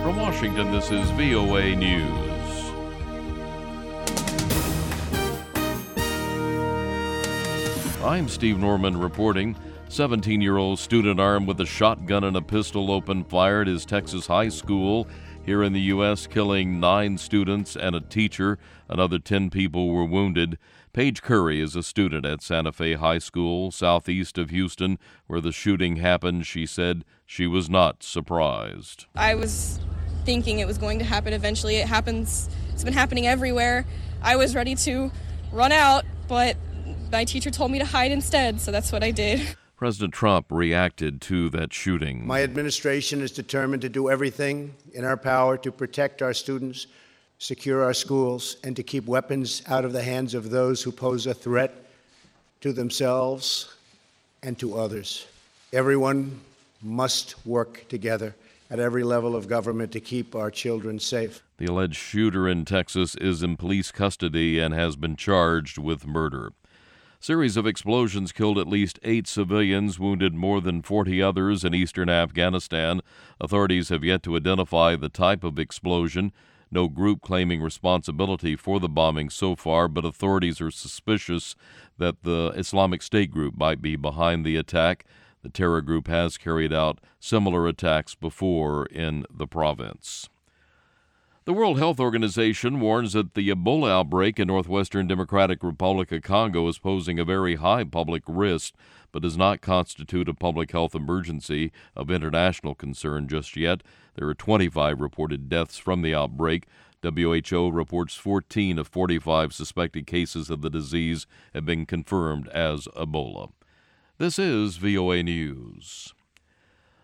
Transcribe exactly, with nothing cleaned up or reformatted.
From Washington, this is V O A News. I'm Steve Norman reporting. seventeen-year-old student armed with a shotgun and a pistol opened fire at his Texas high school here in the U S, killing nine students and a teacher. Another ten people were wounded. Paige Curry is a student at Santa Fe High School, southeast of Houston, where the shooting happened. She said she was not surprised. I was thinking it was going to happen eventually. It happens. It's been happening everywhere. I was ready to run out, but my teacher told me to hide instead, so that's what I did. President Trump reacted to that shooting. My administration is determined to do everything in our power to protect our students, secure our schools, and to keep weapons out of the hands of those who pose a threat to themselves and to others. Everyone must work together at every level of government to keep our children safe. The alleged shooter in Texas is in police custody and has been charged with murder. Series of explosions killed at least eight civilians, wounded more than forty others in eastern Afghanistan. Authorities have yet to identify the type of explosion. No group claiming responsibility for the bombing so far, but authorities are suspicious that the Islamic State group might be behind the attack. The terror group has carried out similar attacks before in the province. The World Health Organization warns that the Ebola outbreak in northwestern Democratic Republic of Congo is posing a very high public risk, but does not constitute a public health emergency of international concern just yet. There are twenty-five reported deaths from the outbreak. W H O reports fourteen of forty-five suspected cases of the disease have been confirmed as Ebola. This is V O A News.